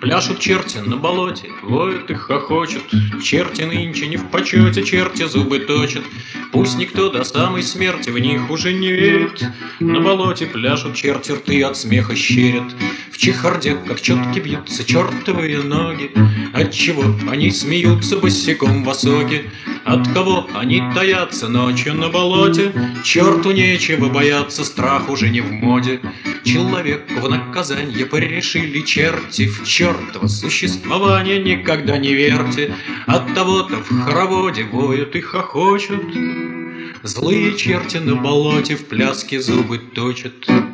Пляшут черти на болоте, воют и хохочут. Черти нынче не в почете, черти зубы точат. Пусть никто до самой смерти в них уже не верит. На болоте пляшут черти, рты от смеха щерят. В чехарде, как четки, бьются чертовые ноги. Отчего они смеются босиком в осоке? От кого они таятся ночью на болоте? Черту нечего бояться, страх уже не в моде. Человеку в наказанье порешили черти. В чертово существование никогда не верьте. От того-то в хороводе воют и хохочут. Злые черти на болоте в пляске зубы точат.